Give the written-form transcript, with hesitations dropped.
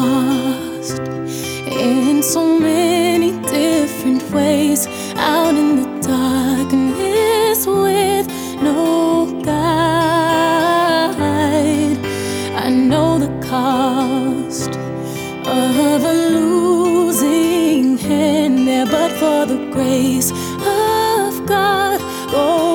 lost in so many different ways, out in the darkness with no guide. I know the cost of a losing hand there, but for the grace of God, go